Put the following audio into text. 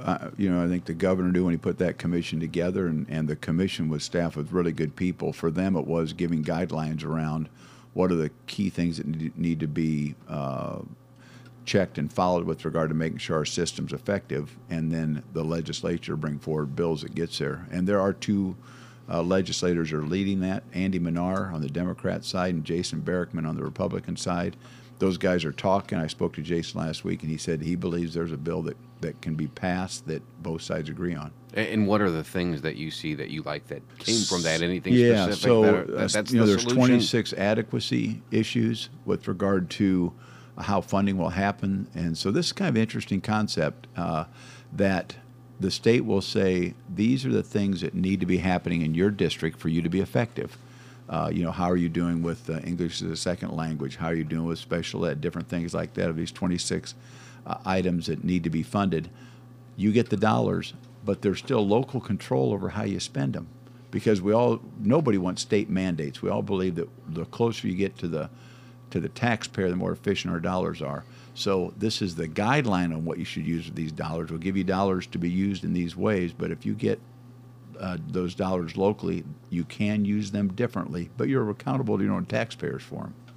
I think the governor knew when he put that commission together, and the commission was staffed with really good people. For them, it was giving guidelines around what are the key things that need to be checked and followed with regard to making sure our system's effective, and then the legislature bring forward bills that gets there. And there are two legislators are leading that, Andy Minar on the Democrat side and Jason Barackman on the Republican side. Those guys are talking. I spoke to Jason last week, and he said he believes there's a bill that can be passed that both sides agree on. And what are the things that you see that you like that came from that? Anything yeah, specific? So That's there's solution? 26 adequacy issues with regard to how funding will happen. And so this is kind of an interesting concept that the state will say, these are the things that need to be happening in your district for you to be effective. How are you doing with English as a second language? How are you doing with special ed? Different things like that of these 26 items that need to be funded. You get the dollars, but there's still local control over how you spend them, because nobody wants state mandates. We all believe that the closer you get to the taxpayer, the more efficient our dollars are. So this is the guideline on what you should use with these dollars. We'll give you dollars to be used in these ways, but if you get those dollars locally, you can use them differently, but you're accountable to your own taxpayers for them.